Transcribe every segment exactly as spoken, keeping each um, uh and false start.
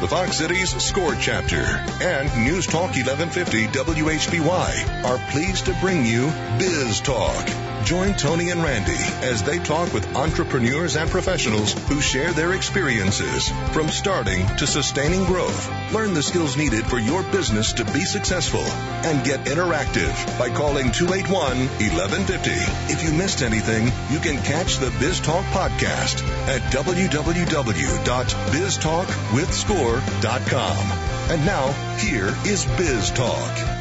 the Fox Cities SCORE chapter, and News Talk eleven fifty W H B Y are pleased to bring you Biz Talk. Join Tony and Randy as they talk with entrepreneurs and professionals who share their experiences from starting to sustaining growth. Learn the skills needed for your business to be successful and get interactive by calling two eight one, eleven fifty. If you missed anything, you can catch the Biz Talk podcast at w w w dot biz talk with score dot com. And now, here is Biz Talk.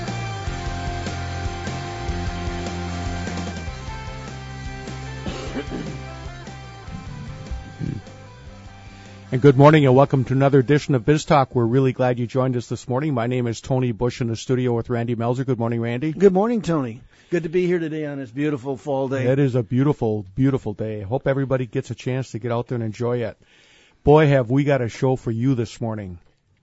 And good morning and welcome to another edition of Biz Talk. We're really glad you joined us this morning. My name is Tony Bush in the studio with Randy Melzer. Good morning, Randy. Good morning, Tony. Good to be here today on this beautiful fall day. It is a beautiful, beautiful day. Hope everybody gets a chance to get out there and enjoy it. Boy, have we got a show for you this morning.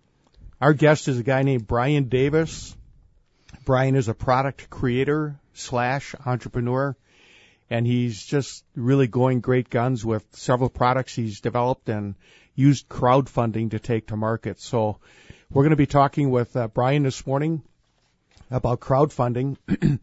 Our guest is a guy named Brian Davis. Brian is a product creator slash entrepreneur, and he's just really going great guns with several products he's developed and used crowdfunding to take to market. So we're going to be talking with uh, Brian this morning about crowdfunding.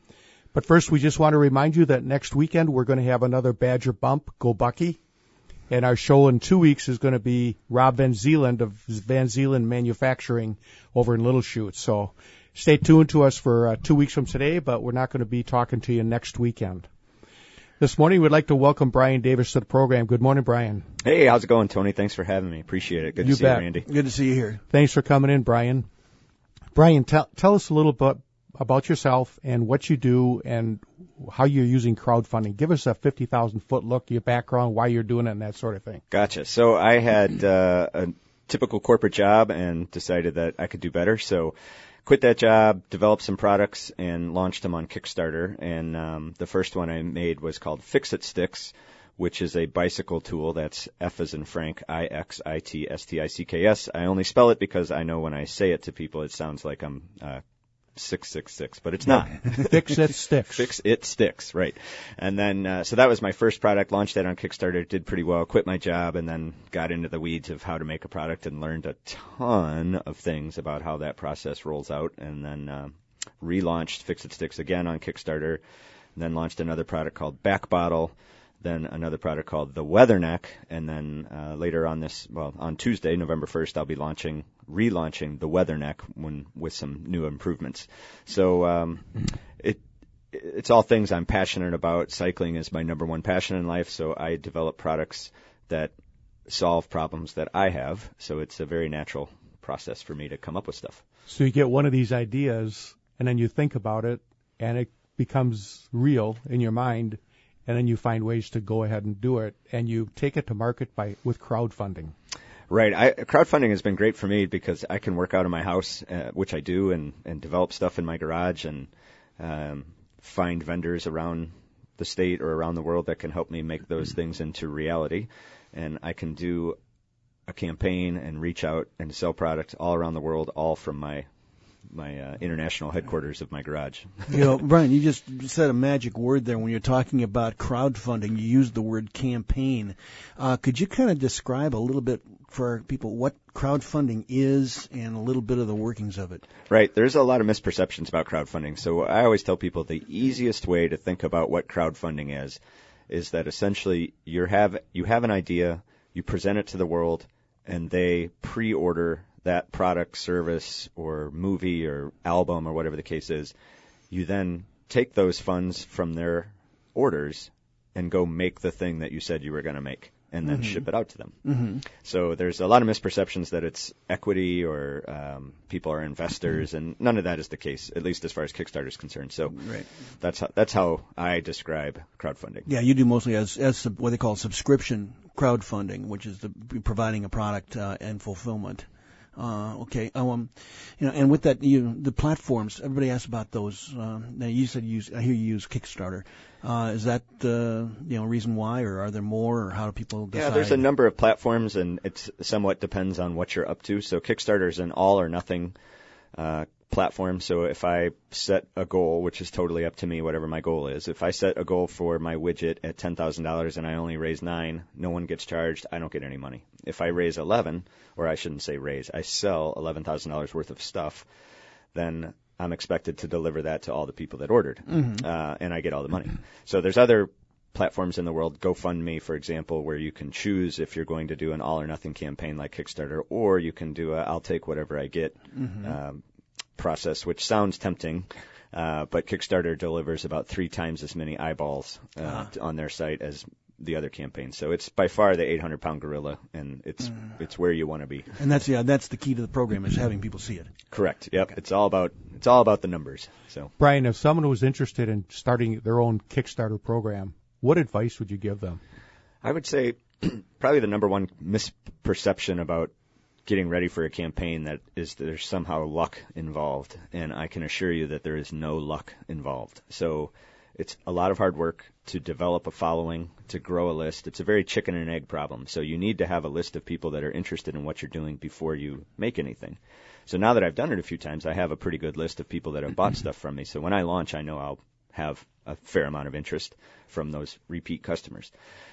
But first, we just want to remind you that next weekend we're going to have another Badger Bump, Go Bucky. And our show in two weeks is going to be Rob Van Zeeland of Van Zeeland Manufacturing over in Little Chute. So stay tuned to us for uh, two weeks from today, but we're not going to be talking to you next weekend. This morning, we'd like to welcome Brian Davis to the program. Good morning, Brian. Hey, how's it going, Tony? Thanks for having me. Appreciate it. Good to you see bet. you, Randy. Good to see you here. Thanks for coming in, Brian. Brian, tell, tell us a little bit about yourself and what you do and how you're using crowdfunding. Give us a fifty thousand foot look, your background, why you're doing it, and that sort of thing. Gotcha. So I had uh, a typical corporate job and decided that I could do better. So quit that job, developed some products, and launched them on Kickstarter. And um, the first one I made was called Fix-It Sticks, which is a bicycle tool. That's F as in Frank, I X I T S T I C K S. I only spell it because I know when I say it to people, it sounds like I'm uh, six six six, but it's not. Fix It Sticks. Fix It Sticks, right. And then, uh, so that was my first product, launched that on Kickstarter, did pretty well, quit my job, and then got into the weeds of how to make a product and learned a ton of things about how that process rolls out, and then uh, relaunched Fix It Sticks again on Kickstarter, and then launched another product called Back Bottle, then another product called the Weatherneck, and then uh, later on this, well, on Tuesday, November first, I'll be launching, relaunching the Weatherneck when, with some new improvements. So um, it it's all things I'm passionate about. Cycling is my number one passion in life, so I develop products that solve problems that I have. So it's a very natural process for me to come up with stuff. So you get one of these ideas, and then you think about it, and it becomes real in your mind, and then you find ways to go ahead and do it, and you take it to market by with crowdfunding. Right. I, crowdfunding has been great for me because I can work out of my house, uh, which I do, and, and develop stuff in my garage and um, find vendors around the state or around the world that can help me make those things into reality. And I can do a campaign and reach out and sell product all around the world, all from my my uh, international headquarters of my garage. You know, Brian, you just said a magic word there when you're talking about crowdfunding. You used the word campaign. Uh, could you kind of describe a little bit for people what crowdfunding is and a little bit of the workings of it? Right. There's a lot of misperceptions about crowdfunding. So I always tell people the easiest way to think about what crowdfunding is is that essentially you have you have an idea, you present it to the world, and they pre-order that product, service, or movie, or album, or whatever the case is. You then take those funds from their orders and go make the thing that you said you were going to make, and then mm-hmm. ship it out to them. Mm-hmm. So there's a lot of misperceptions that it's equity or um, people are investors, mm-hmm. and none of that is the case, at least as far as Kickstarter is concerned. So right. that's how, that's how I describe crowdfunding. Yeah, you do mostly as as sub, what they call subscription crowdfunding, which is the providing a product uh, and fulfillment. Uh, okay. Um, you know, and with that, you the platforms. Everybody asks about those. Uh, now you said you use. I hear you use Kickstarter. Uh, is that the uh, you know reason why, or are there more, or how do people decide? Yeah, there's a number of platforms, and it somewhat depends on what you're up to. So Kickstarter is an all or nothing uh, platform. So if I set a goal, which is totally up to me, whatever my goal is, if I set a goal for my widget at ten thousand dollars and I only raise nine, no one gets charged. I don't get any money. If I raise eleven, or I shouldn't say raise, I sell eleven thousand dollars worth of stuff, then I'm expected to deliver that to all the people that ordered, mm-hmm. uh, and I get all the money. So there's other platforms in the world, GoFundMe, for example, where you can choose if you're going to do an all or nothing campaign like Kickstarter, or you can do a I'll take whatever I get mm-hmm. um, process, which sounds tempting, uh, but Kickstarter delivers about three times as many eyeballs uh, uh-huh. on their site as the other campaigns. So it's by far the eight hundred pound gorilla, and it's mm. it's where you want to be. And that's yeah, that's the key to the program, is having people see it. Correct. Yep. Okay. It's all about it's all about the numbers. So Brian, if someone was interested in starting their own Kickstarter program, what advice would you give them? I would say probably the number one misperception about getting ready for a campaign that is there's somehow luck involved, and I can assure you that there is no luck involved. So it's a lot of hard work to develop a following, to grow a list. It's a very chicken and egg problem. So you need to have a list of people that are interested in what you're doing before you make anything. So now that I've done it a few times, I have a pretty good list of people that have bought stuff from me. So when I launch, I know I'll have a fair amount of interest from those repeat customers.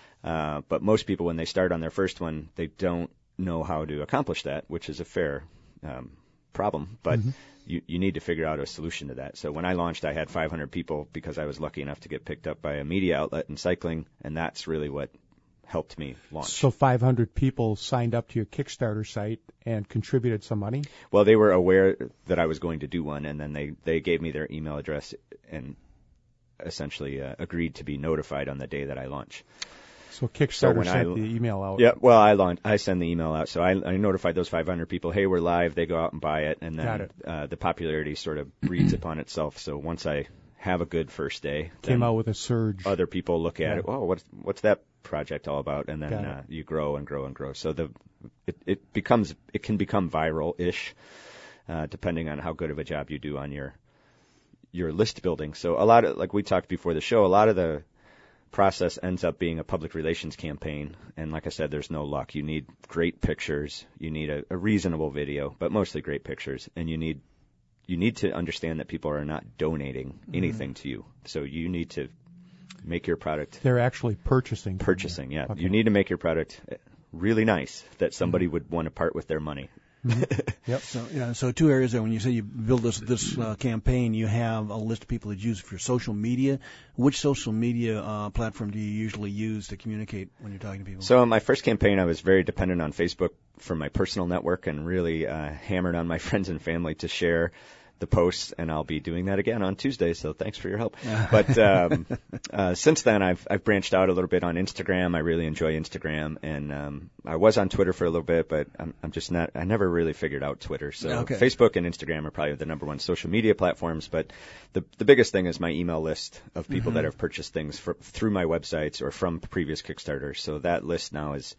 Uh, but most people, when they start on their first one, they don't know how to accomplish that, which is a fair um, problem. But mm-hmm. you, you need to figure out a solution to that. So when I launched, I had five hundred people because I was lucky enough to get picked up by a media outlet in cycling, and that's really what helped me launch. So five hundred people signed up to your Kickstarter site and contributed some money? Well, they were aware that I was going to do one, and then they, they gave me their email address and essentially uh, agreed to be notified on the day that I launch. So Kickstarter so sent I, the email out. Yeah, well, I launch, I send the email out. So I, I notified those five hundred people, hey, we're live. They go out and buy it, and then it. Uh, the popularity sort of breeds upon itself. So once I have a good first day, came out with a surge. Other people look at yeah. it. Oh, what's what's that project all about? And then uh, you grow and grow and grow. So the it, it becomes it can become viral-ish, uh, depending on how good of a job you do on your your list building. So a lot of, like we talked before the show, a lot of the process ends up being a public relations campaign. And like I said, there's no luck. You need great pictures. You need a, a reasonable video, but mostly great pictures. And you need you need to understand that people are not donating anything mm-hmm. to you. So you need to make your product. They're actually purchasing. Purchasing, yeah. Okay. You need to make your product really nice that somebody mm-hmm. would want to part with their money. Mm-hmm. Yep. So, yeah, so two areas there. When you say you build this this uh, campaign, you have a list of people that use it for social media. Which social media uh, platform do you usually use to communicate when you're talking to people? So, in my first campaign, I was very dependent on Facebook for my personal network and really uh, hammered on my friends and family to share the posts, and I'll be doing that again on Tuesday, so thanks for your help. But um, uh, since then, I've I've branched out a little bit on Instagram. I really enjoy Instagram, and um, I was on Twitter for a little bit, but I'm, I'm just not. I never really figured out Twitter. So okay. Facebook and Instagram are probably the number one social media platforms. But the the biggest thing is my email list of people mm-hmm. that have purchased things for, through my websites or from previous Kickstarters. So that list now is.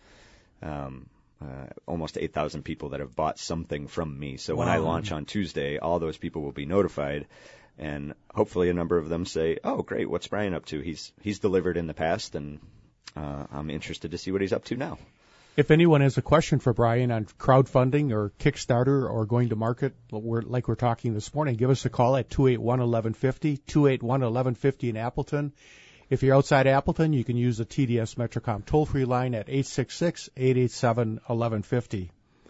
Um, Uh, almost eight thousand people that have bought something from me. So when wow. I launch on Tuesday, all those people will be notified, and hopefully a number of them say, oh, great, what's Brian up to? He's he's delivered in the past, and uh, I'm interested to see what he's up to now. If anyone has a question for Brian on crowdfunding or Kickstarter or going to market, we're, like we're talking this morning, give us a call at two eight one, one one five zero, two eight one, one one five zero in Appleton. If you're outside Appleton, you can use the T D S Metrocom toll-free line at eight six six, eight eight seven, one one five zero.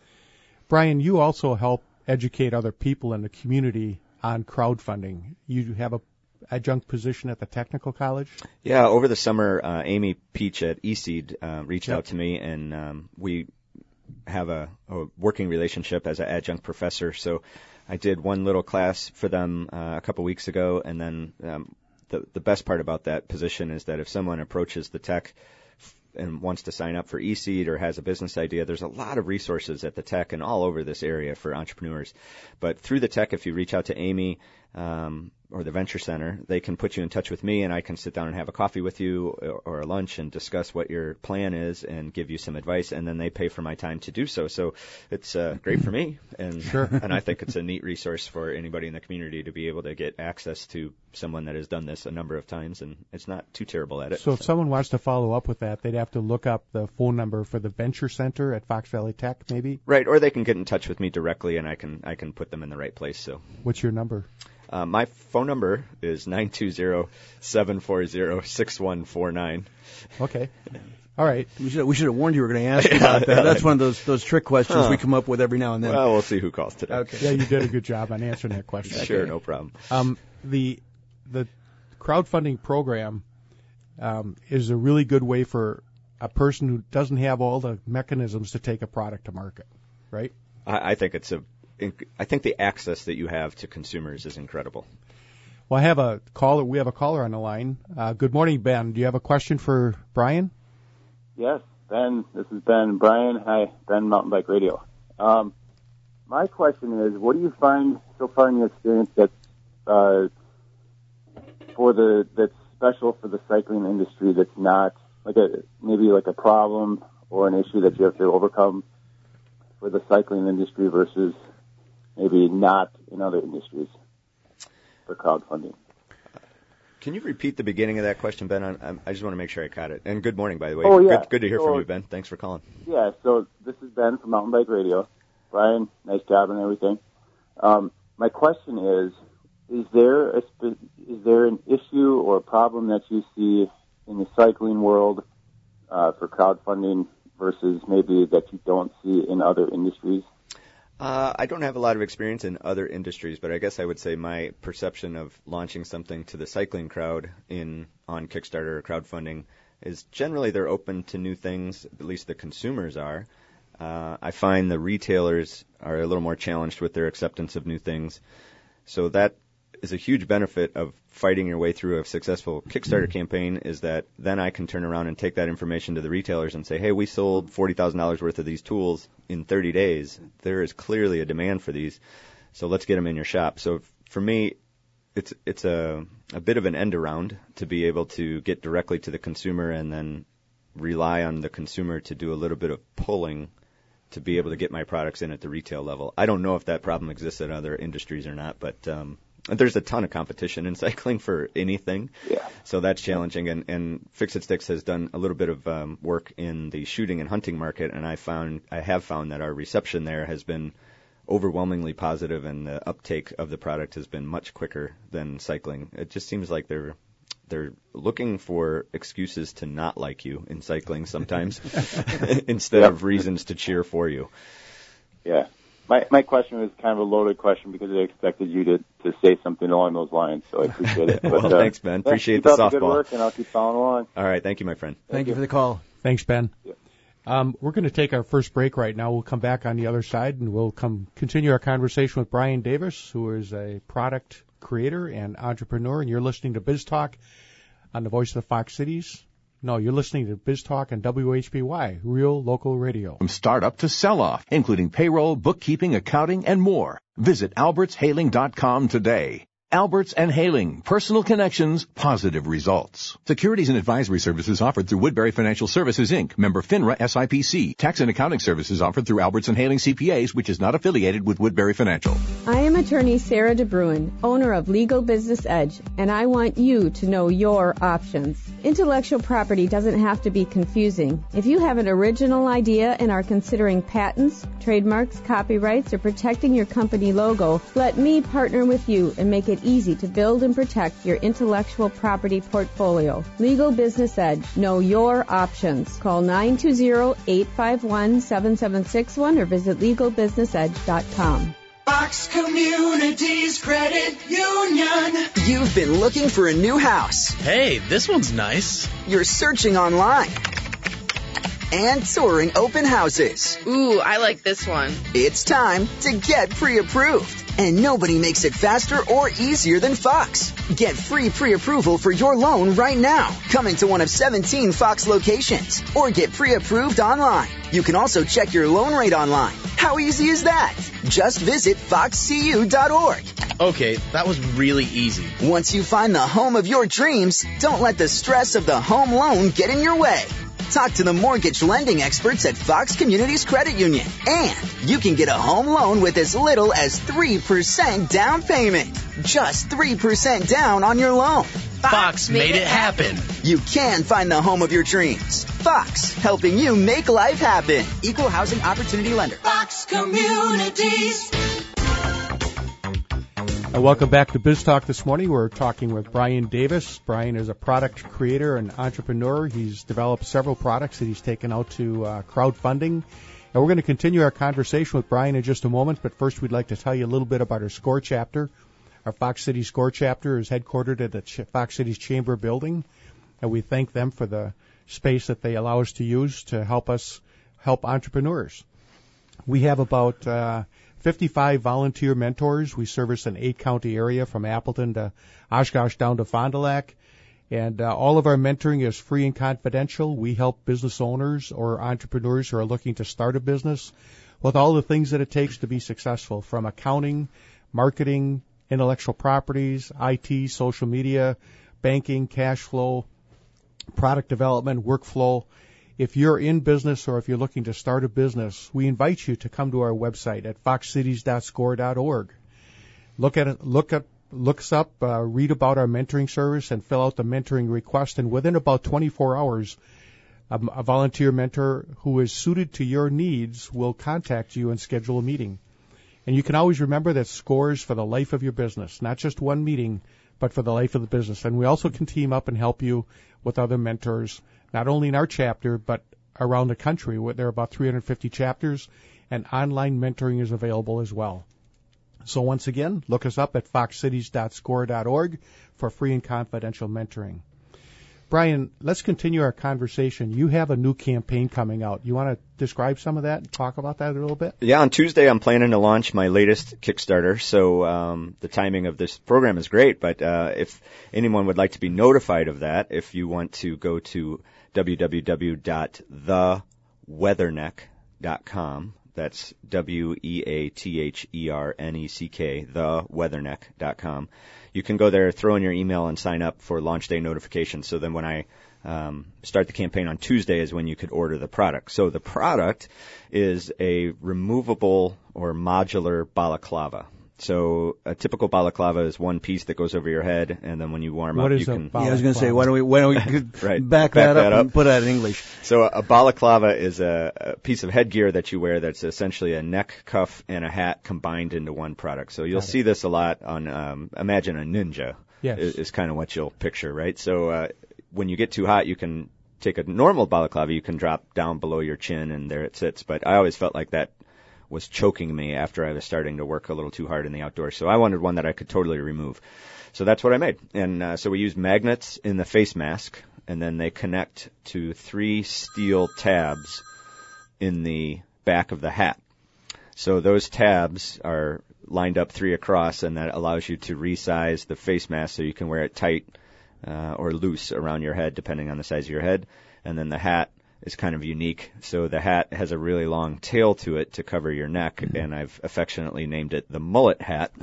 Brian, you also help educate other people in the community on crowdfunding. You have a adjunct position at the technical college? Yeah, over the summer, uh, Amy Peach at eSeed uh, reached yep. out to me, and um, we have a, a working relationship as an adjunct professor. So I did one little class for them uh, a couple weeks ago, and then um, The, the best part about that position is that if someone approaches the tech and wants to sign up for eSeed or has a business idea, there's a lot of resources at the tech and all over this area for entrepreneurs. But through the tech, if you reach out to Amy, um, or the Venture Center, they can put you in touch with me, and I can sit down and have a coffee with you or, or a lunch and discuss what your plan is and give you some advice, and then they pay for my time to do so. So it's uh, great for me, and Sure. and I think it's a neat resource for anybody in the community to be able to get access to someone that has done this a number of times, and it's not too terrible at it. So if someone wants to follow up with that, they'd have to look up the phone number for the Venture Center at Fox Valley Tech, maybe? Right, or they can get in touch with me directly, and I can I can put them in the right place. So, What's your number? uh, my phone number is nine two zero, seven four zero, six one four nine. Okay. All right. We should we should have warned you we were going to ask you about that. That's one of those those trick questions Huh. we come up with every now and then. Well, we'll see who calls today. Okay. Yeah, you did a good job on answering that question. Sure, no problem. Um, the the crowdfunding program um, is a really good way for a person who doesn't have all the mechanisms to take a product to market, right? I, I think it's a. I think the access that you have to consumers is incredible. Well, I have a caller. We have a caller on the line. Uh, good morning, Ben. Do you have a question for Brian? Yes, Ben. This is Ben. Brian. Hi, Ben, Mountain Bike Radio. Um, my question is, what do you find so far in your experience that's uh, for the that's special for the cycling industry? That's not like a maybe like a problem or an issue that you have to overcome for the cycling industry versus maybe not in other industries for crowdfunding. Can you repeat the beginning of that question, Ben? I, I just want to make sure I caught it. And good morning, by the way. Oh, yeah. Good, good to hear So- from you, Ben. Thanks for calling. Yeah, so this is Ben from Mountain Bike Radio. Brian, nice job and everything. Um, my question is, is there a spe- is there an issue or a problem that you see in the cycling world uh, for crowdfunding versus maybe that you don't see in other industries? Uh, I don't have a lot of experience in other industries, but I guess I would say my perception of launching something to the cycling crowd in on Kickstarter or crowdfunding is generally they're open to new things, at least the consumers are. Uh, I find the retailers are a little more challenged with their acceptance of new things. So that is a huge benefit of fighting your way through a successful Kickstarter campaign is that then I can turn around and take that information to the retailers and say, hey, we sold forty thousand dollars worth of these tools in thirty days. There is clearly a demand for these, so let's get them in your shop. So for me, it's it's a, a bit of an end around to be able to get directly to the consumer and then rely on the consumer to do a little bit of pulling to be able to get my products in at the retail level. I don't know if that problem exists in other industries or not, but um, there's a ton of competition in cycling for anything. Yeah. So that's challenging. And, and Fix-It Sticks has done a little bit of um, work in the shooting and hunting market, and I found I have found that our reception there has been overwhelmingly positive, and the uptake of the product has been much quicker than cycling. It just seems like they're they're looking for excuses to not like you in cycling sometimes instead Yep. of reasons to cheer for you. Yeah. My my question was kind of a loaded question because I expected you to, to say something along those lines, so I appreciate it. Well, But, uh, thanks, Ben. Appreciate keep the up the good softball. work, and I'll keep following along. All right. Thank you, my friend. Thank you for the call. Thanks, Ben. Yeah. Um, we're going to take our first break right now. We'll come back on the other side, and we'll come continue our conversation with Brian Davis, who is a product creator and entrepreneur, and you're listening to Biz Talk on the Voice of the Fox Cities. No, you're listening to Biz Talk on W H B Y, real local radio. From startup to sell-off, including payroll, bookkeeping, accounting, and more. Visit alberts hailing dot com today. Alberts and Hailing, personal connections, positive results. Securities and advisory services offered through Woodbury Financial Services, Incorporated, member FINRA S I P C. Tax and accounting services offered through Alberts and Hailing C P As, which is not affiliated with Woodbury Financial. I am attorney Sarah DeBruin, owner of Legal Business Edge, and I want you to know your options. Intellectual property doesn't have to be confusing. If you have an original idea and are considering patents, trademarks, copyrights, or protecting your company logo, let me partner with you and make it easy to build and protect your intellectual property portfolio. Legal Business Edge. Know your options. Call nine two zero, eight five one, seven seven six one or visit legal business edge dot com. Fox Communities Credit Union. You've been looking for a new house. Hey, this one's nice. You're searching online and touring open houses. Ooh, I like this one. It's time to get pre-approved. And nobody makes it faster or easier than Fox. Get free pre-approval for your loan right now. Come into one of seventeen Fox locations or get pre-approved online. You can also check your loan rate online. How easy is that? Just visit fox c u dot org. Okay, that was really easy. Once you find the home of your dreams, don't let the stress of the home loan get in your way. Talk to the mortgage lending experts at Fox Communities Credit Union. And you can get a home loan with as little as three percent down payment. Just three percent down on your loan. Fox made it happen. You can find the home of your dreams. Fox, helping you make life happen. Equal Housing Opportunity Lender. Fox Communities. And welcome back to Biz Talk this morning. We're talking with Brian Davis. Brian is a product creator and entrepreneur. He's developed several products that he's taken out to uh, crowdfunding. And we're going to continue our conversation with Brian in just a moment, but first we'd like to tell you a little bit about our SCORE chapter. Our Fox City SCORE chapter is headquartered at the Ch- Fox Cities Chamber building, and we thank them for the space that they allow us to use to help us help entrepreneurs. We have about uh, fifty-five volunteer mentors. We service an eight-county area from Appleton to Oshkosh down to Fond du Lac. And uh, all of our mentoring is free and confidential. We help business owners or entrepreneurs who are looking to start a business with all the things that it takes to be successful, from accounting, marketing, intellectual properties, I T, social media, banking, cash flow, product development, workflow. If you're in business or if you're looking to start a business, we invite you to come to our website at fox cities dot score dot org. Look at it, look at, look us up, uh, read about our mentoring service, and fill out the mentoring request. And within about twenty-four hours, a, a volunteer mentor who is suited to your needs will contact you and schedule a meeting. And you can always remember that SCORE is for the life of your business, not just one meeting, but for the life of the business. And we also can team up and help you with other mentors, not only in our chapter, but around the country. There are about three hundred fifty chapters, and online mentoring is available as well. So once again, look us up at fox cities dot score dot org for free and confidential mentoring. Brian, let's continue our conversation. You have a new campaign coming out. You want to describe some of that and talk about that a little bit? Yeah, on Tuesday I'm planning to launch my latest Kickstarter, so um, the timing of this program is great, but uh, if anyone would like to be notified of that, if you want to go to w w w dot the weatherneck dot com, that's W E A T H E R N E C K, the weatherneck dot com. You can go there, throw in your email, and sign up for launch day notifications. So then when I um, start the campaign on Tuesday is when you could order the product. So the product is a removable or modular balaclava. So a typical balaclava is one piece that goes over your head, and then when you warm what up, is you a can. balaclava? Yeah, I was going to say, why don't we why don't we right. back, back that, that up, up and put that in English? So a balaclava is a, a piece of headgear that you wear that's essentially a neck, cuff, and a hat combined into one product. So you'll Got it. see this a lot on, um, imagine a ninja. Yes. Is, is kind of what you'll picture, right? So uh, when you get too hot, you can take a normal balaclava, you can drop down below your chin, and there it sits. But I always felt like that was choking me after I was starting to work a little too hard in the outdoors. So I wanted one that I could totally remove. So that's what I made. And uh, so we use magnets in the face mask, and then they connect to three steel tabs in the back of the hat. So those tabs are lined up three across, and that allows you to resize the face mask so you can wear it tight uh, or loose around your head, depending on the size of your head. And then the hat is kind of unique. So the hat has a really long tail to it to cover your neck, and I've affectionately named it the mullet hat.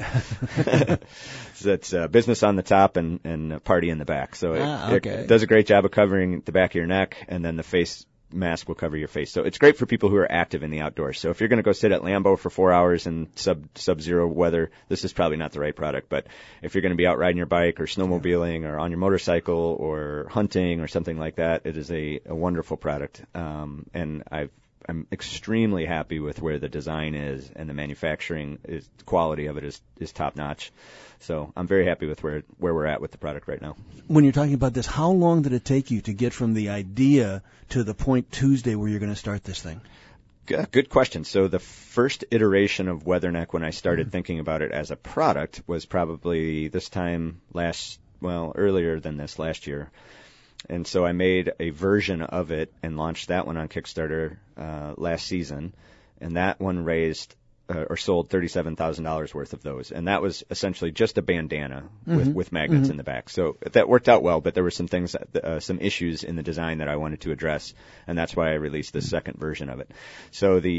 So it's uh, business on the top and, and a party in the back. So it, ah, okay. it does a great job of covering the back of your neck, and then the face mask will cover your face. So it's great for people who are active in the outdoors. So if you're going to go sit at Lambeau for four hours in sub sub-zero weather, this is probably not the right product. But if you're going to be out riding your bike or snowmobiling or on your motorcycle or hunting or something like that, it is a, a wonderful product. Um, and I've I'm extremely happy with where the design is, and the manufacturing is the quality of it is, is top notch. So I'm very happy with where where we're at with the product right now. When you're talking about this, how long did it take you to get from the idea to the point Tuesday where you're going to start this thing? Good question. So the first iteration of Weatherneck, when I started mm-hmm. thinking about it as a product, was probably this time last, well, earlier than this, last year. And so I made a version of it and launched that one on Kickstarter uh, last season. And that one raised uh, or sold thirty-seven thousand dollars worth of those. And that was essentially just a bandana mm-hmm. with, with magnets mm-hmm. in the back. So that worked out well, but there were some things, uh, some issues in the design that I wanted to address. And that's why I released the second version of it. So the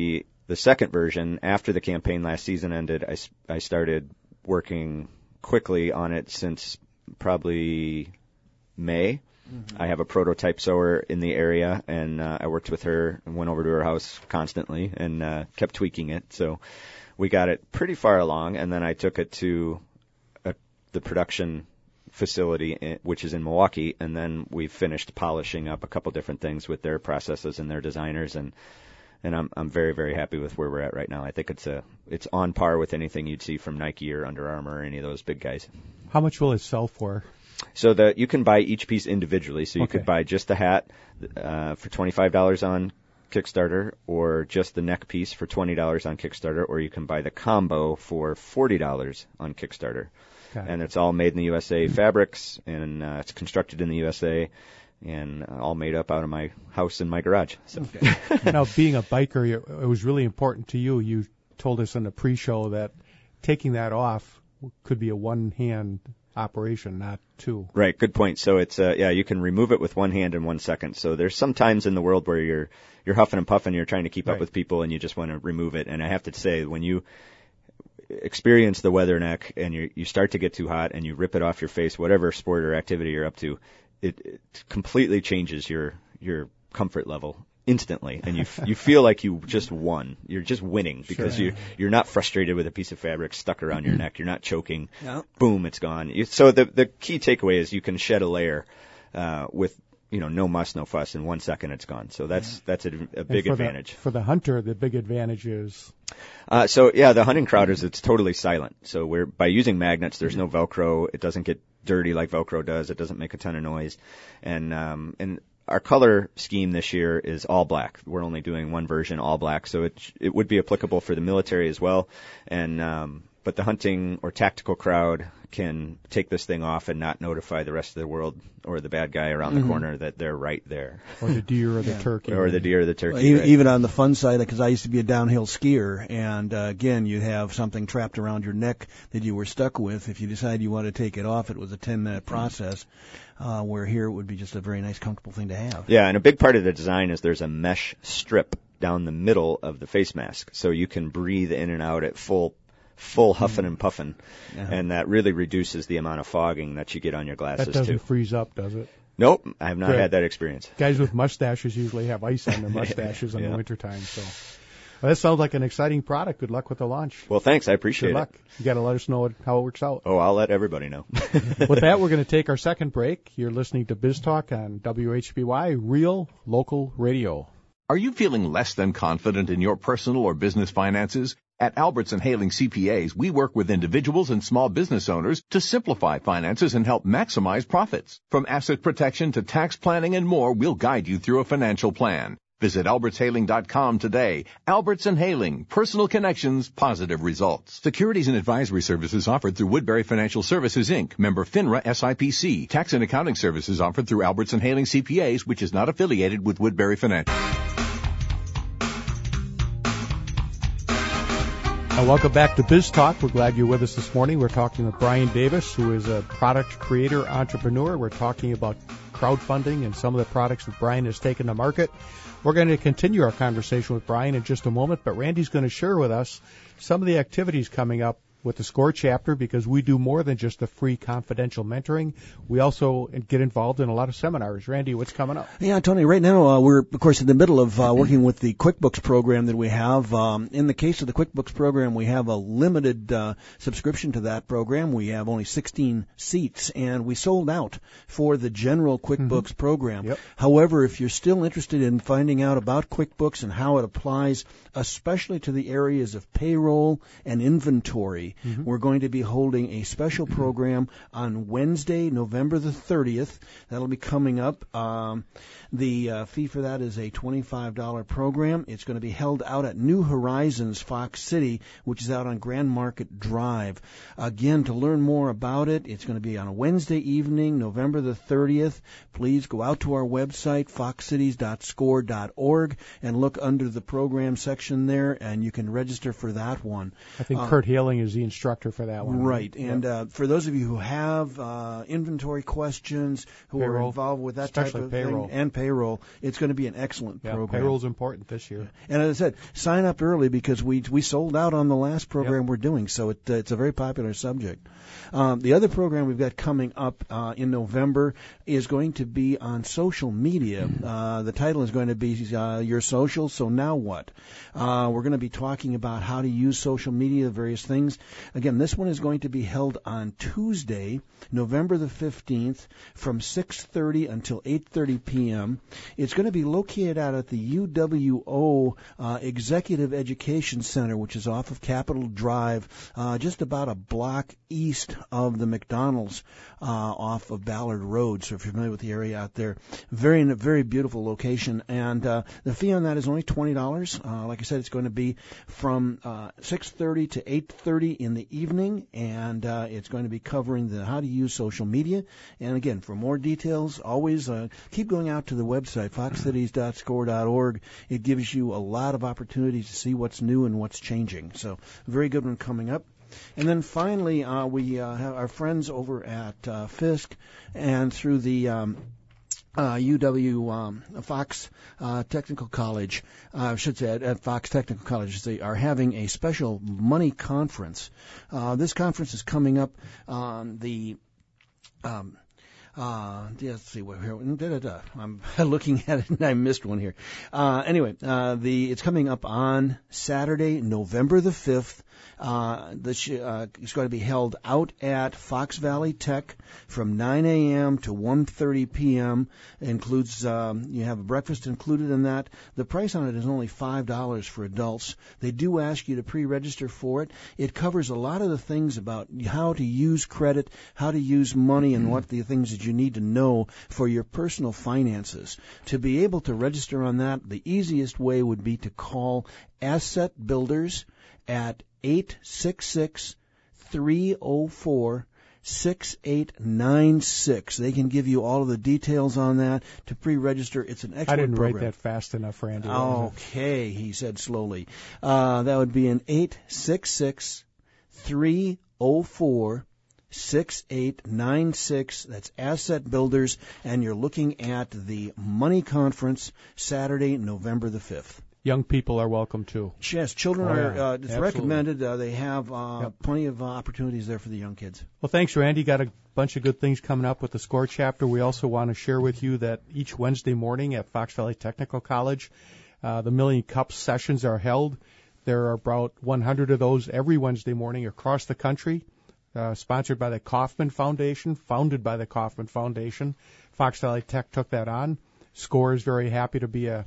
the second version, after the campaign last season ended, I, I started working quickly on it since probably May. Mm-hmm. I have a prototype sewer in the area, and uh, I worked with her and went over to her house constantly and uh, kept tweaking it. So we got it pretty far along, and then I took it to a, the production facility, in, which is in Milwaukee, and then we finished polishing up a couple different things with their processes and their designers, and and I'm I'm very very happy with where we're at right now. I think it's a it's on par with anything you'd see from Nike or Under Armour or any of those big guys. How much will it sell for? So that you can buy each piece individually. So you okay. could buy just the hat uh, for twenty-five dollars on Kickstarter, or just the neck piece for twenty dollars on Kickstarter, or you can buy the combo for forty dollars on Kickstarter. Got and it. It's all made in the U S A fabrics, and uh, it's constructed in the U S A, and uh, all made up out of my house in my garage. So. Okay. Now, being a biker, it was really important to you. You told us in the pre-show that taking that off could be a one-hand operation, not two. Right, good point. So it's uh, yeah, you can remove it with one hand in one second. So there's some times in the world where you're you're huffing and puffing, you're trying to keep right. up with people, and you just want to remove it. And I have to say, when you experience the weather neck and you you start to get too hot and you rip it off your face, whatever sport or activity you're up to, it, it completely changes your your comfort level instantly, and you you feel like you just won. You're just winning because sure. you you're not frustrated with a piece of fabric stuck around your neck. You're not choking. No. Boom, it's gone. You, so the the key takeaway is you can shed a layer uh, with you know no muss, no fuss. In one second, it's gone. So that's yeah. that's a, a big for advantage the, for the hunter. The big advantage is. Uh, so yeah, the hunting crowd is it's totally silent. So we're by using magnets, there's no Velcro. It doesn't get dirty like Velcro does. It doesn't make a ton of noise, and um, and our color scheme this year is all black. We're only doing one version, all black, so it it would be applicable for the military as well. And um, but the hunting or tactical crowd can take this thing off and not notify the rest of the world or the bad guy around mm-hmm. the corner that they're right there. Or the deer or the yeah. turkey. Or the deer or the turkey. Well, even, right. even on the fun side, because I used to be a downhill skier, and uh, again, you have something trapped around your neck that you were stuck with. If you decide you want to take it off, it was a ten-minute process, uh, where here it would be just a very nice, comfortable thing to have. Yeah, and a big part of the design is there's a mesh strip down the middle of the face mask, so you can breathe in and out at full full huffing and puffing, uh-huh. and that really reduces the amount of fogging that you get on your glasses, too. That doesn't too. freeze up, does it? Nope, I have not Good. had that experience. Guys with mustaches usually have ice on their mustaches in yeah. the wintertime, so... Well, that sounds like an exciting product. Good luck with the launch. Well, thanks. I appreciate Good luck. it. You got to let us know how it works out. Oh, I'll let everybody know. With that, we're going to take our second break. You're listening to Biz Talk on W H B Y, Real Local Radio. Are you feeling less than confident in your personal or business finances? At Alberts and Haling C P As, we work with individuals and small business owners to simplify finances and help maximize profits. From asset protection to tax planning and more, we'll guide you through a financial plan. Visit alberts haling dot com today. Alberts and Haling, personal connections, positive results. Securities and advisory services offered through Woodbury Financial Services, Incorporated, member FINRA S I P C. Tax and accounting services offered through Alberts and Haling C P As, which is not affiliated with Woodbury Financial. Uh, welcome back to Biz Talk. We're glad you're with us this morning. We're talking with Brian Davis, who is a product creator entrepreneur. We're talking about crowdfunding and some of the products that Brian has taken to market. We're going to continue our conversation with Brian in just a moment, but Randy's going to share with us some of the activities coming up with the SCORE chapter, because we do more than just the free confidential mentoring. We also get involved in a lot of seminars. Randy, what's coming up? Yeah, Tony, right now uh, we're, of course, in the middle of uh, working with the QuickBooks program that we have. Um, in the case of the QuickBooks program, we have a limited uh, subscription to that program. We have only sixteen seats, and we sold out for the general QuickBooks mm-hmm. program. Yep. However, if you're still interested in finding out about QuickBooks and how it applies, especially to the areas of payroll and inventory, Mm-hmm. we're going to be holding a special program on Wednesday, November the thirtieth. That'll be coming up. Um, the uh, fee for that is a twenty-five dollars program. It's going to be held out at New Horizons, Fox City, which is out on Grand Market Drive. Again, to learn more about it, it's going to be on a Wednesday evening, November the thirtieth. Please go out to our website, fox cities dot score dot org, and look under the program section there, and you can register for that one. I think uh, Kurt Haling is the instructor for that one. Right. And yep. uh, for those of you who have uh, inventory questions, who payroll. are involved with that Especially type of payroll. thing, and payroll, it's going to be an excellent yeah, program. Payroll's important this year. And as I said, sign up early because we we sold out on the last program yep. we're doing, so it, uh, it's a very popular subject. Um, the other program we've got coming up uh, in November is going to be on social media. Uh, the title is going to be uh, Your Social, So Now What? Uh, we're going to be talking about how to use social media, various things. Again, this one is going to be held on Tuesday, November the fifteenth, from six thirty until eight thirty p.m. It's going to be located out at the U W O uh, Executive Education Center, which is off of Capitol Drive, uh, just about a block east of the McDonald's uh, off of Ballard Road. So if you're familiar with the area out there, very, very beautiful location. And uh, the fee on that is only twenty dollars. Uh, like I said, it's going to be from uh, six thirty to eight thirty in the evening, and uh, it's going to be covering the how to use social media. And again, for more details, always uh, keep going out to the website, fox cities dot score dot org. It gives you a lot of opportunities to see what's new and what's changing. So very good one coming up. And then finally, uh, we uh, have our friends over at uh, Fisk, and through the um, uh, U W um, Fox uh, Technical College, uh, I should say at, at Fox Technical College, they are having a special money conference. Uh, this conference is coming up on the um, Uh, let's see what here. Da, da, da. I'm looking at it and I missed one here. Uh, anyway, uh, the it's coming up on Saturday, November the fifth. Uh, the sh- uh, it's going to be held out at Fox Valley Tech from nine a.m. to one thirty p.m. It includes um, you have a breakfast included in that. The price on it is only five dollars for adults. They do ask you to pre-register for it. It covers a lot of the things about how to use credit, how to use money, and what the things that you need to know for your personal finances. To be able to register on that, the easiest way would be to call Asset Builders at eight six six, three oh four, six eight nine six. They can give you all of the details on that. To pre-register, it's an excellent I didn't program. write that fast enough, Randy. Okay, he said slowly. Uh, that would be an eight six six, three oh four, six eight nine six. That's Asset Builders, and you're looking at the Money Conference Saturday, November the fifth. Young people are welcome too. Yes, children oh, are. Yeah. Uh, it's Absolutely. recommended. Uh, they have uh, yep. plenty of uh, opportunities there for the young kids. Well, thanks, Randy. Got a bunch of good things coming up with the SCORE chapter. We also want to share with you that each Wednesday morning at Fox Valley Technical College, uh, the Million Cup sessions are held. There are about one hundred of those every Wednesday morning across the country. Uh, sponsored by the Kauffman Foundation, founded by the Kauffman Foundation. Fox Valley Tech took that on. SCORE is very happy to be a,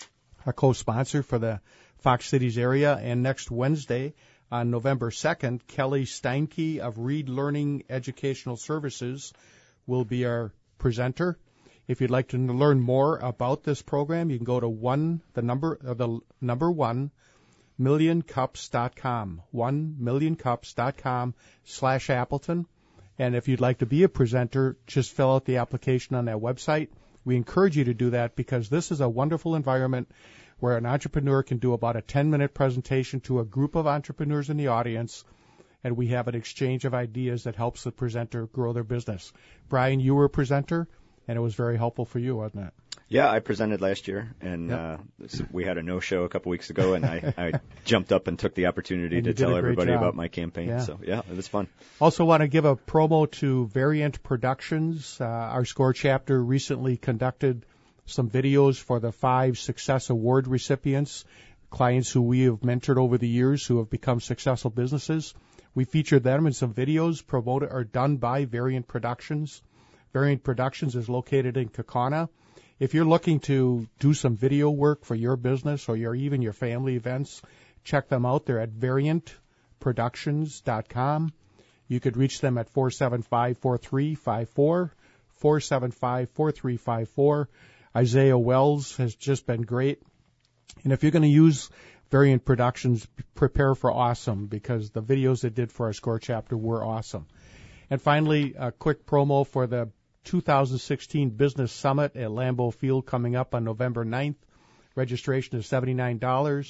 a co-sponsor for the Fox Cities area. And next Wednesday, on November second, Kelly Steinke of Reed Learning Educational Services will be our presenter. If you'd like to learn more about this program, you can go to one, the number, uh, the number one, million cups dot com, one million cups dot com slash Appleton. And if you'd like to be a presenter, just fill out the application on that website. We encourage you to do that because this is a wonderful environment where an entrepreneur can do about a ten-minute presentation to a group of entrepreneurs in the audience, and we have an exchange of ideas that helps the presenter grow their business. Brian, you were a presenter, and it was very helpful for you, wasn't it? Yeah, I presented last year, and yep. uh, we had a no-show a couple weeks ago, and I, I jumped up and took the opportunity and to tell everybody job. about my campaign. Yeah. So, yeah, it was fun. Also want to give a promo to Variant Productions. Uh, our SCORE chapter recently conducted some videos for the five Success Award recipients, clients who we have mentored over the years who have become successful businesses. We featured them in some videos promoted or done by Variant Productions. Variant Productions is located in Kaukauna. If you're looking to do some video work for your business or your even your family events, check them out. They're at variant productions dot com. You could reach them at four seven five, four three five four, four seven five, four three five four. Isaiah Wells has just been great. And if you're going to use Variant Productions, prepare for awesome because the videos they did for our SCORE chapter were awesome. And finally, a quick promo for the two thousand sixteen Business Summit at Lambeau Field coming up on November ninth. Registration is seventy-nine dollars.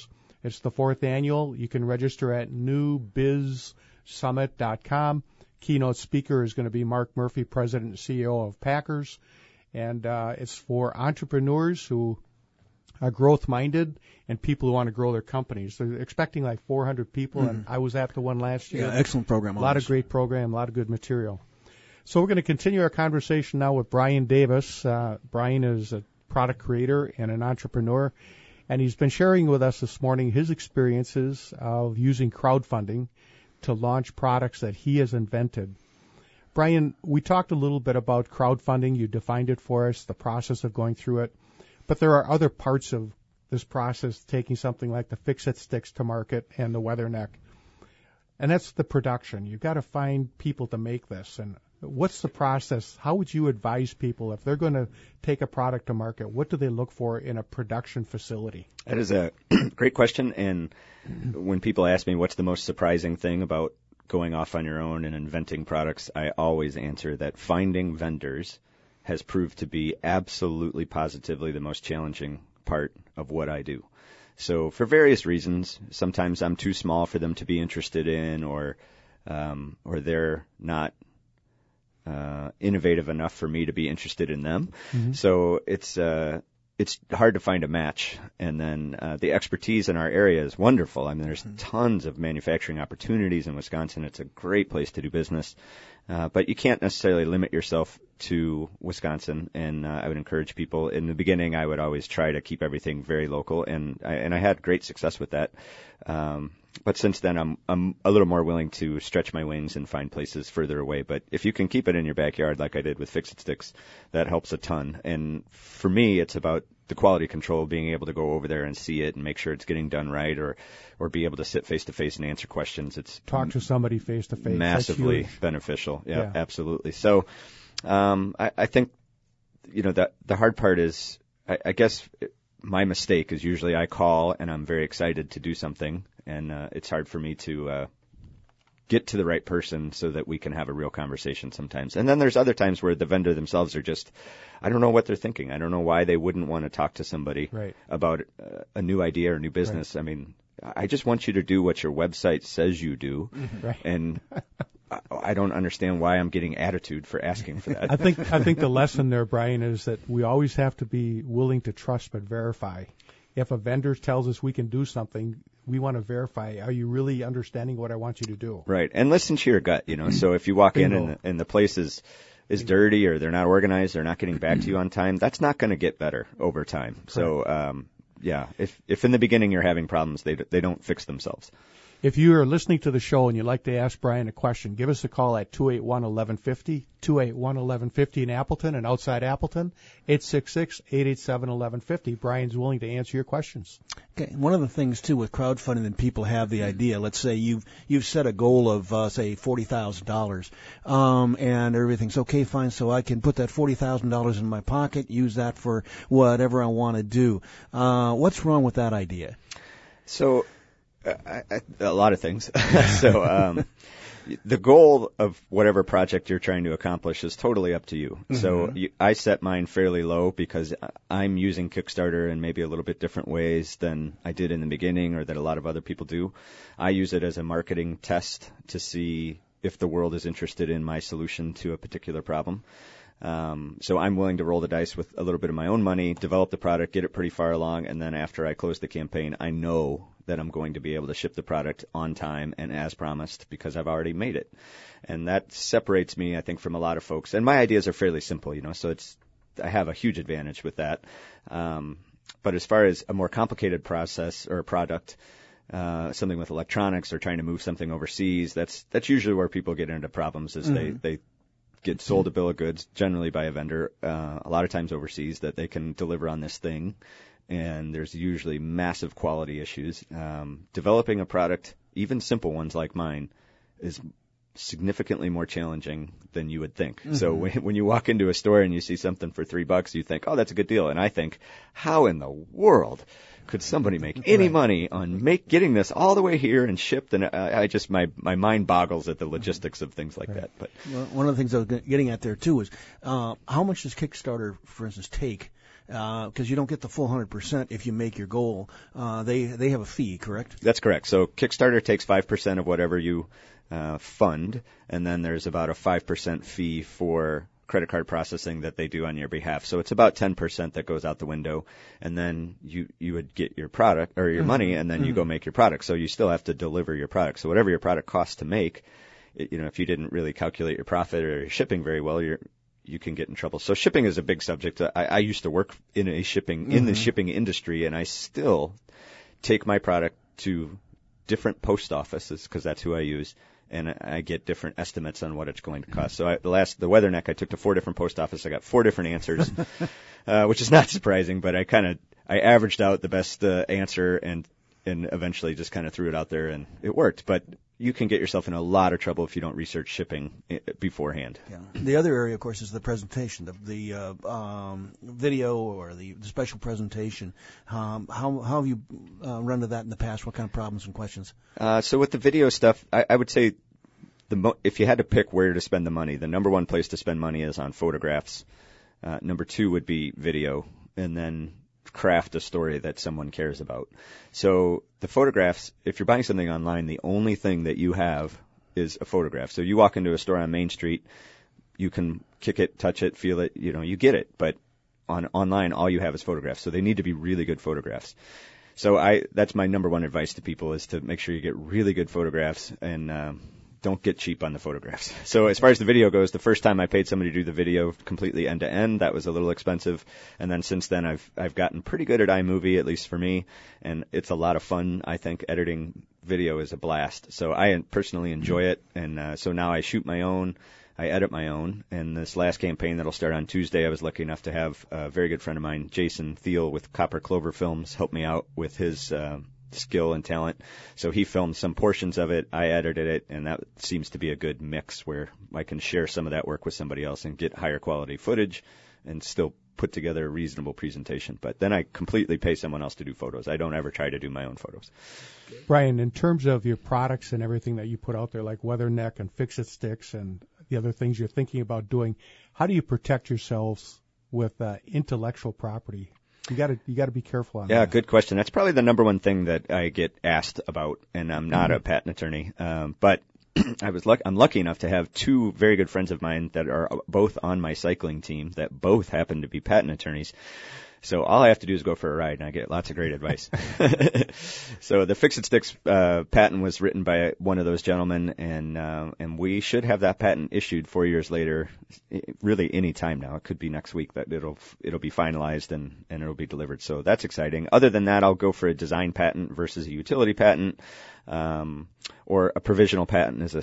It's the fourth annual. You can register at new biz summit dot com. Keynote speaker is going to be Mark Murphy, President and C E O of Packers. And uh, it's for entrepreneurs who are growth-minded and people who want to grow their companies. They're expecting like four hundred people, mm-hmm. and I was at the one last year. Yeah, excellent program. A lot of great program, a lot of good material. So we're going to continue our conversation now with Brian Davis. Uh, Brian is a product creator and an entrepreneur, and he's been sharing with us this morning his experiences of using crowdfunding to launch products that he has invented. Brian, we talked a little bit about crowdfunding. You defined it for us, the process of going through it. But there are other parts of this process, taking something like the Fix-It Sticks to market and the Weatherneck. And that's the production. You've got to find people to make this. And what's the process? How would you advise people if they're going to take a product to market? What do they look for in a production facility? That is a great question. And when people ask me what's the most surprising thing about going off on your own and inventing products, I always answer that finding vendors has proved to be absolutely positively the most challenging part of what I do. So for various reasons, sometimes I'm too small for them to be interested in, or um, or they're not uh, innovative enough for me to be interested in them. Mm-hmm. So it's uh, it's hard to find a match. And then uh, the expertise in our area is wonderful. I mean, there's mm-hmm. tons of manufacturing opportunities in Wisconsin. It's a great place to do business. Uh, but you can't necessarily limit yourself to Wisconsin, and uh, I would encourage people. In the beginning, I would always try to keep everything very local, and I, and I had great success with that. Um, but since then, I'm I'm a little more willing to stretch my wings and find places further away. But if you can keep it in your backyard, like I did with Fix-It Sticks, that helps a ton. And for me, it's about the quality control, being able to go over there and see it and make sure it's getting done right, or or be able to sit face to face and answer questions. It's talk to somebody face to face. Massively beneficial. Yeah, yeah, absolutely. So um, I, I think you know that the hard part is, I, I guess my mistake is usually I call and I'm very excited to do something, and uh, it's hard for me to uh, get to the right person so that we can have a real conversation sometimes. And then there's other times where the vendor themselves are just, I don't know what they're thinking. I don't know why they wouldn't want to talk to somebody right. about uh, a new idea or a new business. Right. I mean, I just want you to do what your website says you do. Right. And I, I don't understand why I'm getting attitude for asking for that. I think I think the lesson there, Brian, is that we always have to be willing to trust but verify. If a vendor tells us we can do something, we want to verify, are you really understanding what I want you to do? Right. And listen to your gut, you know. So if you walk in and the, and the place is, is dirty, or they're not organized, they're not getting back to you on time, that's not going to get better over time. Correct. So, um, yeah, if if in the beginning you're having problems, they they don't fix themselves. If you are listening to the show and you'd like to ask Brian a question, give us a call at two eight one, eleven fifty, two eight one, eleven fifty in Appleton and outside Appleton, eight six six, eight eight seven, eleven fifty. Brian's willing to answer your questions. Okay. One of the things, too, with crowdfunding, that people have the idea, let's say you've you've set a goal of, uh, say, forty thousand dollars, um, and everything's okay, fine, so I can put that forty thousand dollars in my pocket, use that for whatever I want to do. Uh, what's wrong with that idea? So... I, I, a lot of things. so um, the goal of whatever project you're trying to accomplish is totally up to you. Mm-hmm. So you, I set mine fairly low because I'm using Kickstarter in maybe a little bit different ways than I did in the beginning, or that a lot of other people do. I use it as a marketing test to see if the world is interested in my solution to a particular problem. Um, so I'm willing to roll the dice with a little bit of my own money, develop the product, get it pretty far along, and then after I close the campaign, I know that I'm going to be able to ship the product on time and as promised because I've already made it. And that separates me, I think, from a lot of folks. And my ideas are fairly simple, you know, so it's I have a huge advantage with that. Um, but as far as a more complicated process or product, uh, something with electronics or trying to move something overseas, that's that's usually where people get into problems is mm-hmm. they, they get sold a bill of goods, generally by a vendor, uh, a lot of times overseas, that they can deliver on this thing. And there's usually massive quality issues. Um, developing a product, even simple ones like mine, is significantly more challenging than you would think. Mm-hmm. So when, when you walk into a store and you see something for three bucks, you think, oh, that's a good deal. And I think, how in the world could somebody make any right. money on make getting this all the way here and shipped? And I, I just my my mind boggles at the logistics of things like right. that. But well, one of the things I was getting at there too is uh, how much does Kickstarter, for instance, take because uh, you don't get the full one hundred percent if you make your goal. Uh, they they have a fee, correct? That's correct. So Kickstarter takes five percent of whatever you uh, fund, and then there's about a five percent fee for credit card processing that they do on your behalf. So it's about ten percent that goes out the window, and then you you would get your product or your mm-hmm. money, and then mm-hmm. you go make your product. So you still have to deliver your product. So whatever your product costs to make, it, you know, if you didn't really calculate your profit or your shipping very well, you're you can get in trouble. So shipping is a big subject. I, I used to work in a shipping mm-hmm. in the shipping industry, and I still take my product to different post offices because that's who I use. And I get different estimates on what it's going to cost. So I, the last, the Weatherneck, I took to four different post offices. I got four different answers, uh, which is not surprising, but I kind of, I averaged out the best uh, answer and, and eventually just kind of threw it out there and it worked. But you can get yourself in a lot of trouble if you don't research shipping beforehand. Yeah. The other area, of course, is the presentation, the, the uh, um, video or the, the special presentation. Um, how, how have you uh, run to that in the past? What kind of problems and questions? Uh, so with the video stuff, I, I would say the mo- if you had to pick where to spend the money, the number one place to spend money is on photographs. Uh, number two would be video, and then craft a story that someone cares about. So the photographs, if you're buying something online, the only thing that you have is a photograph. So you walk into a store on Main Street, you can kick it, touch it, feel it, you know, you get it. But on online, all you have is photographs. So they need to be really good photographs. So I, that's my number one advice to people is to make sure you get really good photographs and, um, don't get cheap on the photographs. So as far as the video goes, the first time I paid somebody to do the video completely end to end, that was a little expensive. And then since then, I've I've gotten pretty good at iMovie, at least for me, and it's a lot of fun. I think editing video is a blast. So I personally enjoy it, and uh, so now I shoot my own, I edit my own. And this last campaign that'll start on Tuesday, I was lucky enough to have a very good friend of mine, Jason Thiel with Copper Clover Films, help me out with his Uh, skill and talent. So he filmed some portions of it, I edited it, and that seems to be a good mix where I can share some of that work with somebody else and get higher quality footage and still put together a reasonable presentation. But then I completely pay someone else to do photos. I don't ever try to do my own photos. Brian, in terms of your products and everything that you put out there, like Weatherneck and Fix-It Sticks and the other things you're thinking about doing, how do you protect yourselves with uh, intellectual property? You got to you got to be careful on yeah, that. Yeah, good question. That's probably the number one thing that I get asked about, and I'm not mm-hmm. a patent attorney. Um, but I was luck- I'm lucky enough to have two very good friends of mine that are both on my cycling team that both happen to be patent attorneys. So all I have to do is go for a ride, and I get lots of great advice. So the Fix-It Sticks uh, patent was written by one of those gentlemen, and uh, and we should have that patent issued four years later, really any time now. It could be next week that it'll it'll be finalized and, and it'll be delivered. So that's exciting. Other than that, I'll go for a design patent versus a utility patent, um, or a provisional patent is a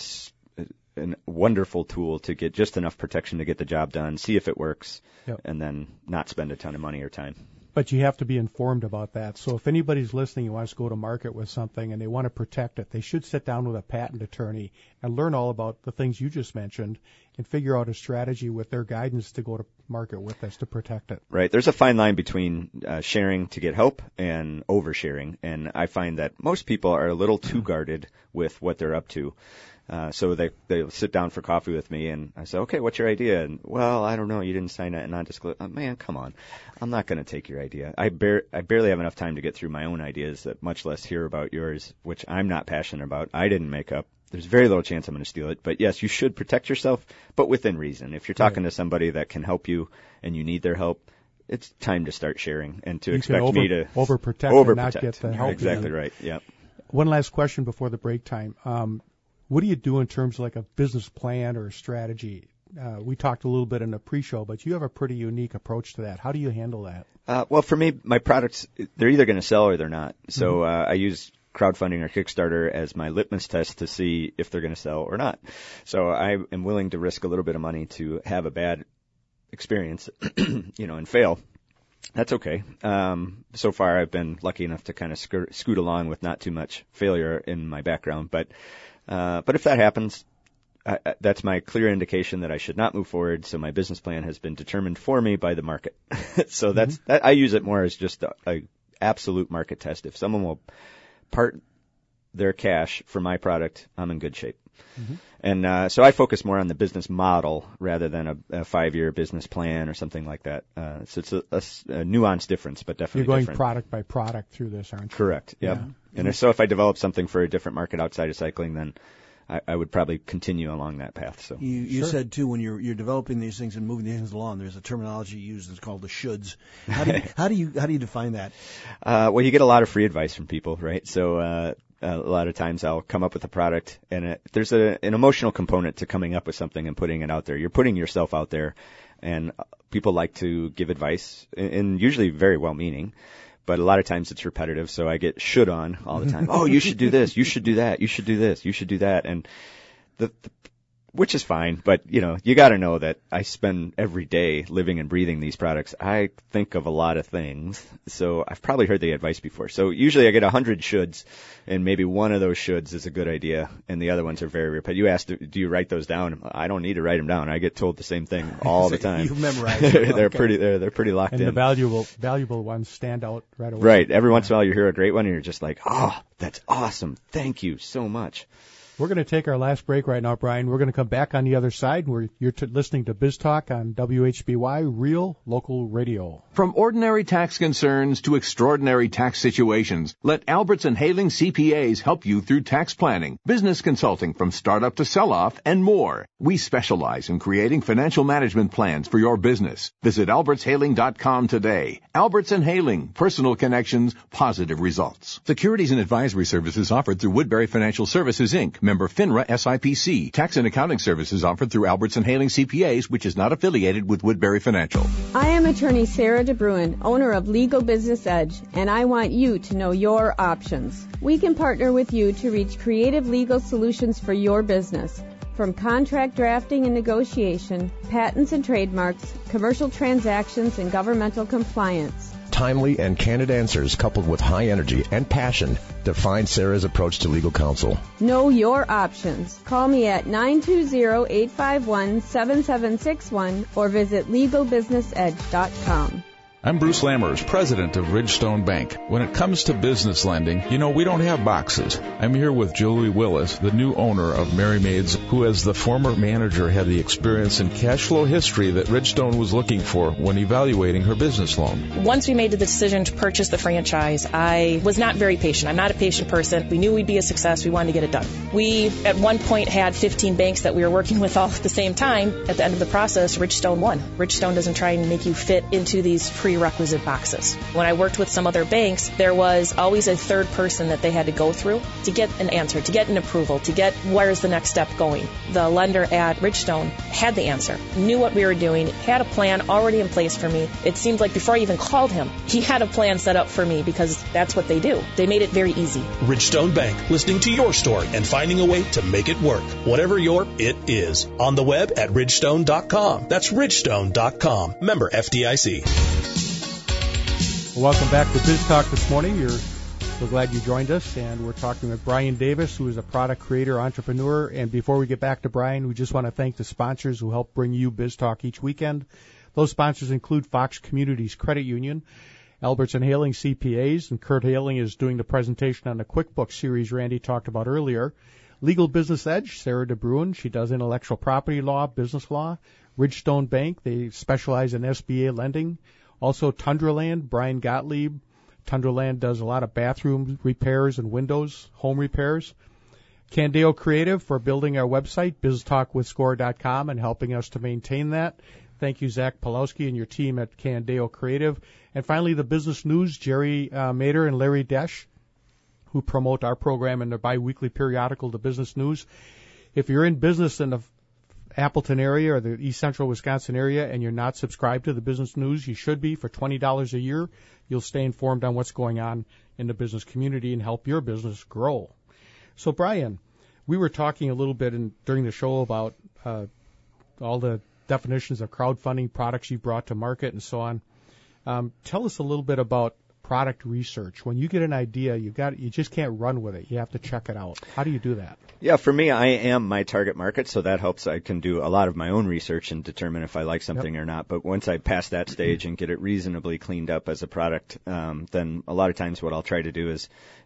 a wonderful tool to get just enough protection to get the job done, see if it works, yep. and then not spend a ton of money or time. But you have to be informed about that. So if anybody's listening and wants to go to market with something and they want to protect it, they should sit down with a patent attorney and learn all about the things you just mentioned and figure out a strategy with their guidance to go to market with us to protect it. Right. There's a fine line between uh, sharing to get help and oversharing. And I find that most people are a little too guarded with what they're up to. Uh, so they they sit down for coffee with me, and I say, okay, what's your idea? And well, I don't know, you didn't sign that non-disclosure. Oh, man, come on, I'm not going to take your idea. I bar- I barely have enough time to get through my own ideas, that much less hear about yours, which I'm not passionate about. I didn't make up. There's very little chance I'm going to steal it. But yes, you should protect yourself, but within reason. If you're talking right. to somebody that can help you and you need their help, it's time to start sharing and to you expect over, me to overprotect, overprotect and not get the help. Exactly right. Yeah. One last question before the break time. Um, What do you do in terms of like a business plan or a strategy? Uh, we talked a little bit in the pre-show, but you have a pretty unique approach to that. How do you handle that? Uh, well, for me, my products, they're either going to sell or they're not. So mm-hmm. uh, I use crowdfunding or Kickstarter as my litmus test to see if they're going to sell or not. So I am willing to risk a little bit of money to have a bad experience, you know, and fail. That's okay. Um, so far, I've been lucky enough to kind of scoot, scoot along with not too much failure in my background. But uh, but if that happens, I, I, that's my clear indication that I should not move forward. So my business plan has been determined for me by the market. So that's that, I use it more as just a, a absolute market test. If someone will part their cash for my product, I'm in good shape. Mm-hmm. And uh, so I focus more on the business model rather than a, a five-year business plan or something like that. Uh, so it's a, a, a nuanced difference, but definitely You're going different. product by product through this, aren't you? Correct. Yep. Yeah. And if, so if I develop something for a different market outside of cycling, then I, I would probably continue along that path. So you, you Sure. said too when you're you're developing these things and moving these things along, there's a terminology used that's called the shoulds. How do you how do you how do you define that? Uh, well, you get a lot of free advice from people, right? So uh, a lot of times I'll come up with a product, and it, there's a, an emotional component to coming up with something and putting it out there. You're putting yourself out there, and people like to give advice, and usually very well-meaning. But a lot of times it's repetitive, so I get should on all the time. Oh, you should do this. You should do that. You should do this. You should do that. And the, the which is fine, but you know, you got to know that I spend every day living and breathing these products. I think of a lot of things, so I've probably heard the advice before. So usually I get a hundred shoulds, and maybe one of those shoulds is a good idea, and the other ones are very repetitive. You asked, do you write those down? I don't need to write them down. I get told the same thing all the time. You memorize them. they're Okay. pretty. They're they're pretty locked And in. the valuable valuable ones stand out right away. Right. Every once in a while you hear a great one, and you're just like, oh, that's awesome. Thank you so much. We're going to take our last break right now, Brian. We're going to come back on the other side. Where you're t- listening to Biz Talk on W H B Y, Real Local Radio. From ordinary tax concerns to extraordinary tax situations, let Alberts and Haling C P As help you through tax planning, business consulting from startup to sell-off, and more. We specialize in creating financial management plans for your business. Visit alberts haling dot com today. Alberts and Haling, personal connections, positive results. Securities and advisory services offered through Woodbury Financial Services, Incorporated. Member FINRA S I P C. Tax and accounting services offered through Alberts and Haling C P As, which is not affiliated with Woodbury Financial. I am attorney Sarah DeBruin, owner of Legal Business Edge, and I want you to know your options. We can partner with you to reach creative legal solutions for your business. From contract drafting and negotiation, patents and trademarks, commercial transactions, and governmental compliance. Timely and candid answers coupled with high energy and passion define Sarah's approach to legal counsel. Know your options. Call me at nine two zero, eight five one, seven seven six one or visit legal business edge dot com. I'm Bruce Lammers, president of Ridgestone Bank. When it comes to business lending, you know, we don't have boxes. I'm here with Julie Willis, the new owner of Merry Maids, who as the former manager had the experience and cash flow history that Ridgestone was looking for when evaluating her business loan. Once we made the decision to purchase the franchise, I was not very patient. I'm not a patient person. We knew we'd be a success. We wanted to get it done. We, at one point, had fifteen banks that we were working with all at the same time. At the end of the process, Ridgestone won. Ridgestone doesn't try and make you fit into these prerequisite boxes. When I worked with some other banks, there was always a third person that they had to go through to get an answer, to get an approval, to get where's the next step going. The lender at Ridgestone had the answer, knew what we were doing, had a plan already in place for me. It seemed like before I even called him, he had a plan set up for me because that's what they do. They made it very easy. Ridgestone Bank, listening to your story and finding a way to make it work. Whatever your it is. On the web at ridgestone dot com. That's ridgestone dot com. Member F D I C. Welcome back to Biz Talk this morning. You're so glad you joined us, and we're talking with Brian Davis, who is a product creator, entrepreneur. And before we get back to Brian, we just want to thank the sponsors who help bring you Biz Talk each weekend. Those sponsors include Fox Communities Credit Union, Alberts and Haling C P As, and Kurt Haling is doing the presentation on the QuickBooks series Randy talked about earlier. Legal Business Edge, Sarah DeBruin, she does intellectual property law, business law. Ridgestone Bank, they specialize in S B A lending. Also, Tundraland, Brian Gottlieb. Tundraland does a lot of bathroom repairs and windows, home repairs. Candeo Creative for building our website, biz talk with score dot com, and helping us to maintain that. Thank you, Zach Pulowski and your team at Candeo Creative. And finally, the Business News, Jerry uh, Mader and Larry Desch, who promote our program in their biweekly periodical, The Business News. If you're in business in the Appleton area or the East Central Wisconsin area and you're not subscribed to the Business News, you should be. For twenty dollars a year, you'll stay informed on what's going on in the business community and help your business grow. So, Brian, we were talking a little bit in, during the show about uh, all the definitions of crowdfunding, products you brought to market, and so on. Um, tell us a little bit about product research. When you get an idea, you got you just can't run with it. You have to check it out. How do you do that? Yeah, for me, I am my target market, so that helps. I can do a lot of my own research and determine if I like something yep. or not. But once I pass that stage and get it reasonably cleaned up as a product, um, then a lot of times what I'll try to do is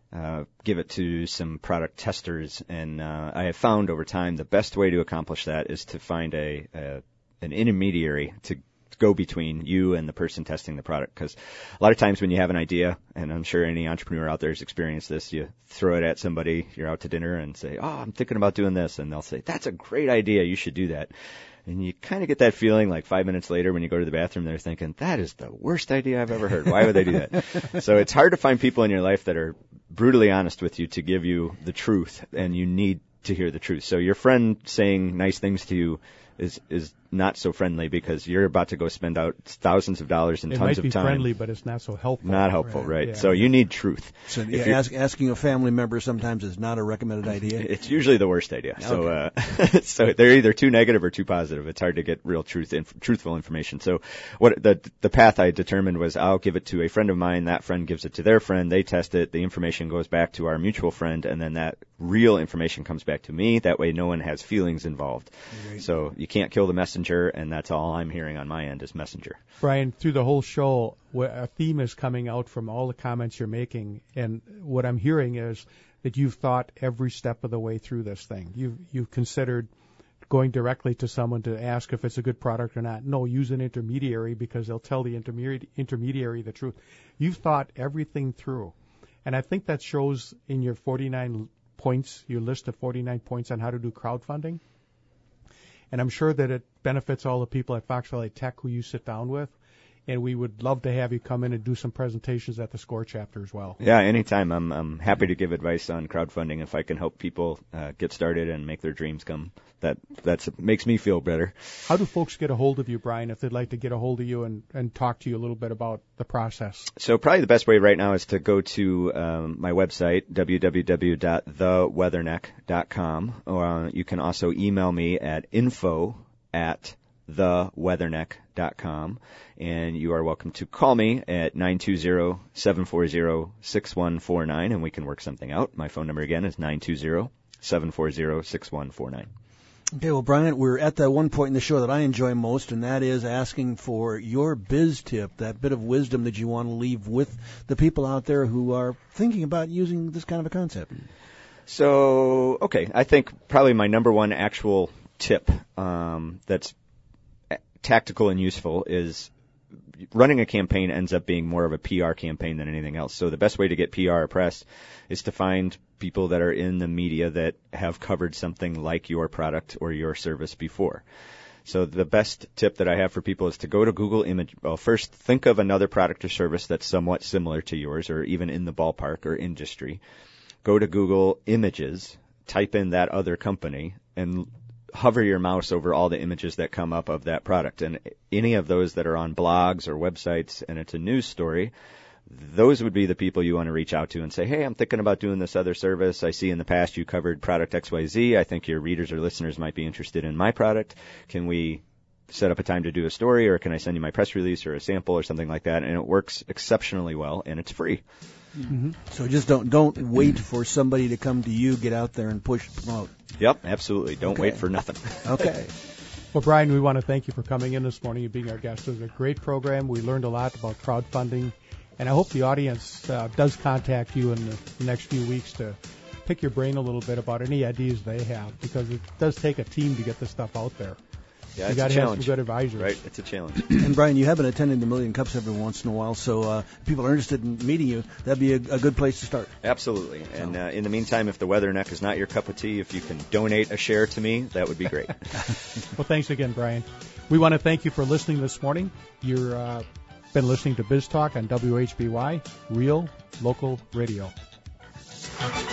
uh, give it to some product testers. And uh, I have found over time the best way to accomplish that is to find a, a an intermediary to go between you and the person testing the product. Because a lot of times when you have an idea, and I'm sure any entrepreneur out there has experienced this, you throw it at somebody, you're out to dinner and say, oh, I'm thinking about doing this. And they'll say, that's a great idea. You should do that. And you kind of get that feeling like five minutes later when you go to the bathroom, they're thinking, that is the worst idea I've ever heard. Why would they do that? So it's hard to find people in your life that are brutally honest with you to give you the truth, and you need to hear the truth. So your friend saying nice things to you is is not so friendly, because you're about to go spend out thousands of dollars and it tons might be of time. friendly, but it's not so helpful. Not helpful, right? right. right. Yeah. So you need truth. So yeah, ask, asking a family member sometimes is not a recommended idea. It's usually the worst idea. Okay. So uh, so they're either too negative or too positive. It's hard to get real truth, inf- truthful information. So what the the path I determined was, I'll give it to a friend of mine. That friend gives it to their friend. They test it. The information goes back to our mutual friend, and then that real information comes back to me. That way, no one has feelings involved. Right. So you can't kill the messenger, and that's all I'm hearing on my end is messenger. Brian, through the whole show, a theme is coming out from all the comments you're making, and what I'm hearing is that you've thought every step of the way through this thing. You've, you've considered going directly to someone to ask if it's a good product or not. No, use an intermediary, because they'll tell the intermediary, intermediary the truth. You've thought everything through, and I think that shows in your forty-nine points, your list of forty-nine points on how to do crowdfunding. And I'm sure that it benefits all the people at Fox Valley Tech who you sit down with. And we would love to have you come in and do some presentations at the SCORE chapter as well. Yeah, anytime. I'm I'm happy to give advice on crowdfunding if I can help people uh, get started and make their dreams come. That that's makes me feel better. How do folks get a hold of you, Brian, if they'd like to get a hold of you and, and talk to you a little bit about the process? So probably the best way right now is to go to um, my website, w w w dot the weatherneck dot com, or uh, you can also email me at info at the weatherneck dot com, and you are welcome to call me at nine two zero, seven four zero, six one four nine, and we can work something out. My phone number again is nine two zero, seven four zero, six one four nine. Okay, well, Brian, we're at that one point in the show that I enjoy most, and that is asking for your biz tip, that bit of wisdom that you want to leave with the people out there who are thinking about using this kind of a concept. So, okay, I think probably my number one actual tip um, that's tactical and useful is running a campaign ends up being more of a P R campaign than anything else. So the best way to get P R or press is to find people that are in the media that have covered something like your product or your service before. So the best tip that I have for people is to go to Google Image. Well, first think of another product or service that's somewhat similar to yours or even in the ballpark or industry. Go to Google Images, type in that other company, and hover your mouse over all the images that come up of that product. And any of those that are on blogs or websites and it's a news story, those would be the people you want to reach out to and say, hey, I'm thinking about doing this other service. I see in the past you covered product X Y Z. I think your readers or listeners might be interested in my product. Can we set up a time to do a story, or can I send you my press release or a sample or something like that? And it works exceptionally well, and it's free. Mm-hmm. So just don't don't wait for somebody to come to you. Get out there and push, promote. Yep, absolutely. Don't Okay. wait for nothing. Okay. Well, Brian, we want to thank you for coming in this morning and being our guest. It was a great program. We learned a lot about crowdfunding, and I hope the audience uh, does contact you in the next few weeks to pick your brain a little bit about any ideas they have, because it does take a team to get this stuff out there. Yeah, you it's got a to have challenge. some good advisors. Right, it's a challenge. And Brian, you have been attending the Million Cups every once in a while, so uh, if people are interested in meeting you, that'd be a, a good place to start. Absolutely. And uh, in the meantime, if the Weatherneck is not your cup of tea, if you can donate a share to me, that would be great. Well, thanks again, Brian. We want to thank you for listening this morning. You've uh, been listening to Biz Talk on W H B Y, Real Local Radio.